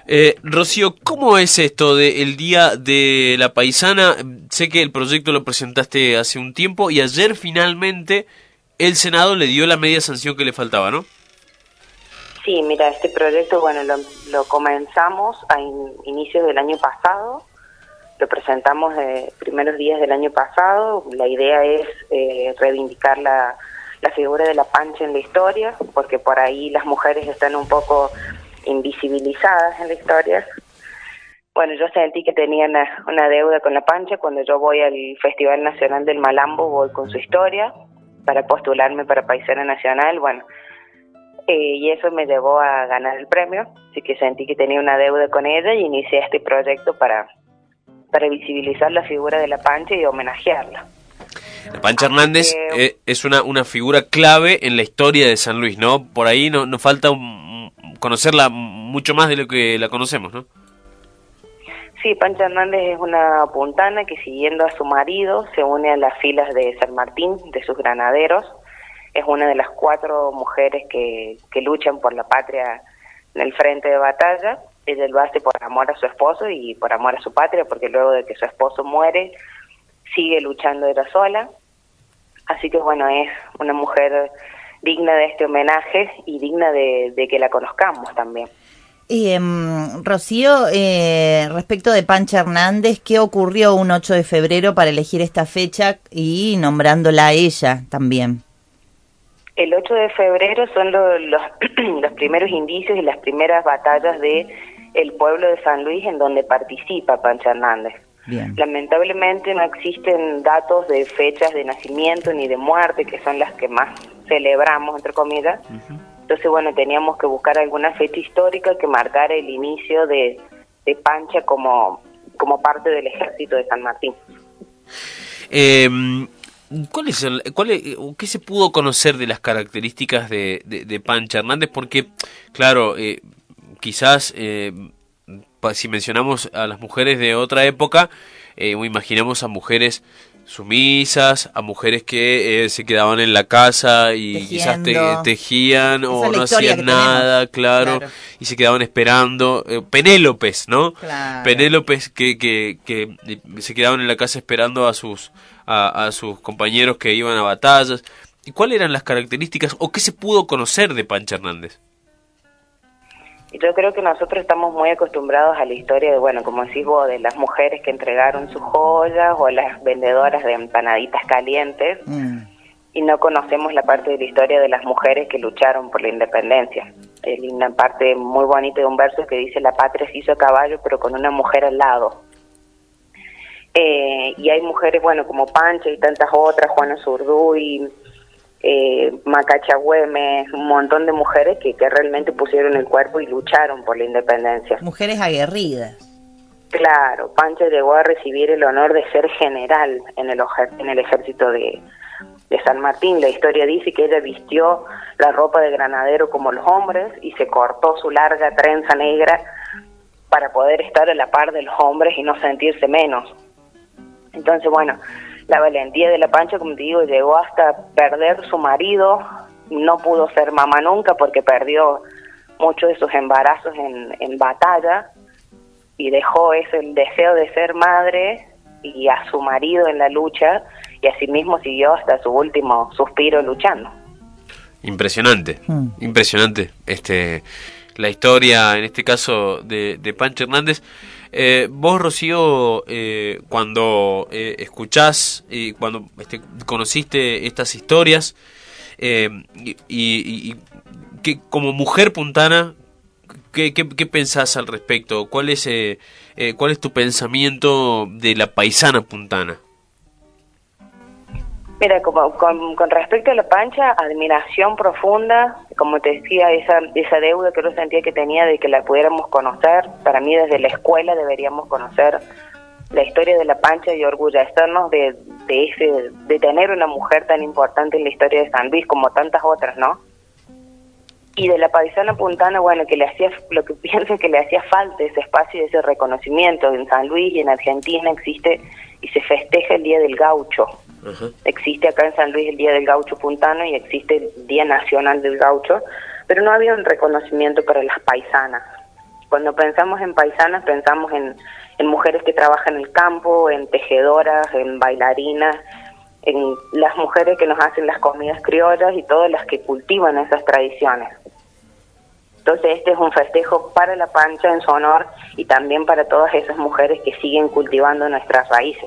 Rocío, ¿cómo es esto del Día de la Paisana? Sé que el proyecto lo presentaste hace un tiempo y ayer finalmente el Senado le dio la media sanción que le faltaba, ¿no? Sí, mira, este proyecto, bueno, lo comenzamos a inicios del año pasado, lo presentamos primeros días del año pasado. La idea es reivindicar la figura de la pancha en la historia, porque por ahí las mujeres están un poco invisibilizadas en la historia. Bueno, yo sentí que tenía una deuda con la pancha. Cuando yo voy al Festival Nacional del Malambo, voy con su historia para postularme para Paisana Nacional, bueno, y eso me llevó a ganar el premio, así que sentí que tenía una deuda con ella y inicié este proyecto para visibilizar la figura de la pancha y homenajearla. La Pancha Hernández es una figura clave en la historia de San Luis, ¿no? Por ahí nos falta conocerla mucho más de lo que la conocemos, ¿no? Sí, Pancha Hernández es una puntana que, siguiendo a su marido, se une a las filas de San Martín, de sus granaderos. Es una de las 4 mujeres que luchan por la patria en el frente de batalla. Ella lo hace por amor a su esposo y por amor a su patria, porque luego de que su esposo muere, sigue luchando ella sola. Así que bueno, es una mujer digna de este homenaje y digna de que la conozcamos también. Y Rocío, respecto de Pancha Hernández, ¿qué ocurrió un 8 de febrero para elegir esta fecha y nombrándola a ella también? El 8 de febrero son los primeros indicios y las primeras batallas de el pueblo de San Luis en donde participa Pancha Hernández. Bien. Lamentablemente no existen datos de fechas de nacimiento ni de muerte, que son las que más celebramos, entre comillas. Uh-huh. Entonces, bueno, teníamos que buscar alguna fecha histórica que marcara el inicio de Pancha como parte del ejército de San Martín. ¿Qué se pudo conocer de las características de Pancha Hernández? Porque, claro, quizás si mencionamos a las mujeres de otra época, imaginamos a mujeres sumisas, a mujeres que se quedaban en la casa y tejiendo. Quizás tejían o no hacían nada, claro, y se quedaban esperando. Penélopes, ¿no? Claro. Penélopes que se quedaban en la casa esperando a sus compañeros que iban a batallas. ¿Y cuáles eran las características o qué se pudo conocer de Pancha Hernández? Yo creo que nosotros estamos muy acostumbrados a la historia de, bueno, como decís vos, de las mujeres que entregaron sus joyas o las vendedoras de empanaditas calientes, y no conocemos la parte de la historia de las mujeres que lucharon por la independencia. Es una parte muy bonita de un verso que dice: la patria se hizo a caballo, pero con una mujer al lado. Y hay mujeres, bueno, como Pancha y tantas otras, Juana Zurduy, Macacha Güemes, un montón de mujeres que realmente pusieron el cuerpo y lucharon por la independencia. Mujeres aguerridas. Claro, Pancha llegó a recibir el honor de ser general en el ejército de San Martín. La historia dice que ella vistió la ropa de granadero como los hombres y se cortó su larga trenza negra para poder estar a la par de los hombres y no sentirse menos. Entonces, bueno, la valentía de la Pancha, como te digo, llegó hasta perder su marido. No pudo ser mamá nunca porque perdió muchos de sus embarazos en batalla y dejó el deseo de ser madre y a su marido en la lucha, y asimismo siguió hasta su último suspiro luchando. Impresionante, impresionante la historia, en este caso, de Pancha Hernández. Vos, Rocío, cuando escuchás y cuando conociste estas historias, y que como mujer puntana, ¿qué pensás al respecto? ¿Cuál es tu pensamiento de la paisana puntana? Mira, con respecto a la Pancha, admiración profunda, como te decía, esa deuda que yo sentía que tenía de que la pudiéramos conocer. Para mí, desde la escuela deberíamos conocer la historia de la Pancha y orgullecernos de tener una mujer tan importante en la historia de San Luis como tantas otras, ¿no? Y de la paisana puntana, bueno, lo que pienso es que le hacía falta ese espacio y ese reconocimiento. En San Luis y en Argentina existe y se festeja el Día del Gaucho. Uh-huh. Existe acá en San Luis el Día del Gaucho puntano y existe el Día Nacional del Gaucho, pero no había un reconocimiento para las paisanas. Cuando pensamos en paisanas, pensamos en mujeres que trabajan en el campo, en tejedoras, en bailarinas, en las mujeres que nos hacen las comidas criollas y todas las que cultivan esas tradiciones. Entonces este es un festejo para La Pancha en su honor y también para todas esas mujeres que siguen cultivando nuestras raíces.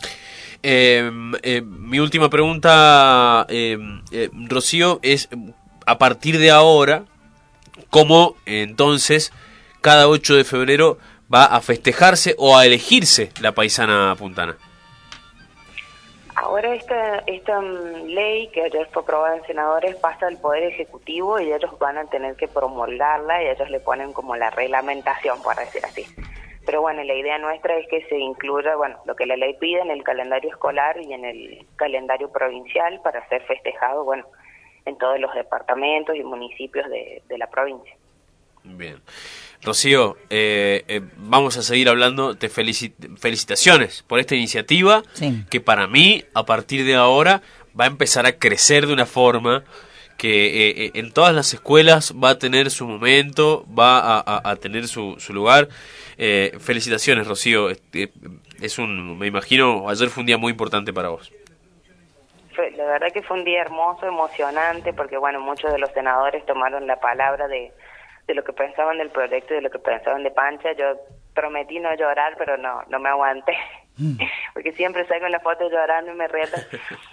Mi última pregunta, Rocío, es a partir de ahora, ¿cómo entonces cada 8 de febrero va a festejarse o a elegirse la paisana puntana? Ahora esta ley que ayer fue aprobada en senadores pasa al Poder Ejecutivo y ellos van a tener que promulgarla y ellos le ponen como la reglamentación, por decir así. Pero bueno, la idea nuestra es que se incluya, bueno, lo que la ley pide en el calendario escolar y en el calendario provincial para ser festejado, bueno, en todos los departamentos y municipios de la provincia. Bien. Rocío, vamos a seguir hablando. Te felicitaciones por esta iniciativa, sí, que para mí, a partir de ahora, va a empezar a crecer de una forma que en todas las escuelas va a tener su momento, va a tener su lugar. Felicitaciones, Rocío. Me imagino, ayer fue un día muy importante para vos. La verdad que fue un día hermoso, emocionante, porque bueno, muchos de los senadores tomaron la palabra de lo que pensaban del proyecto y de lo que pensaban de Pancha. Yo prometí no llorar, pero no me aguanté, porque siempre salgo en la foto llorando y me retan,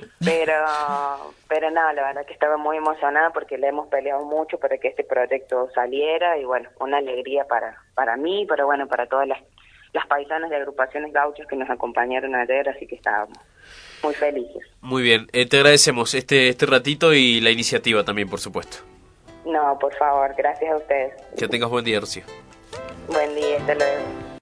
pero no, la verdad que estaba muy emocionada porque le hemos peleado mucho para que este proyecto saliera y bueno, una alegría para mí, pero bueno, para todas las paisanas de agrupaciones gauchas que nos acompañaron ayer, así que estábamos muy felices. Muy bien, te agradecemos este ratito y la iniciativa también, por supuesto. No, por favor, gracias a ustedes. Que tengas buen día, Rocío. Buen día, hasta luego.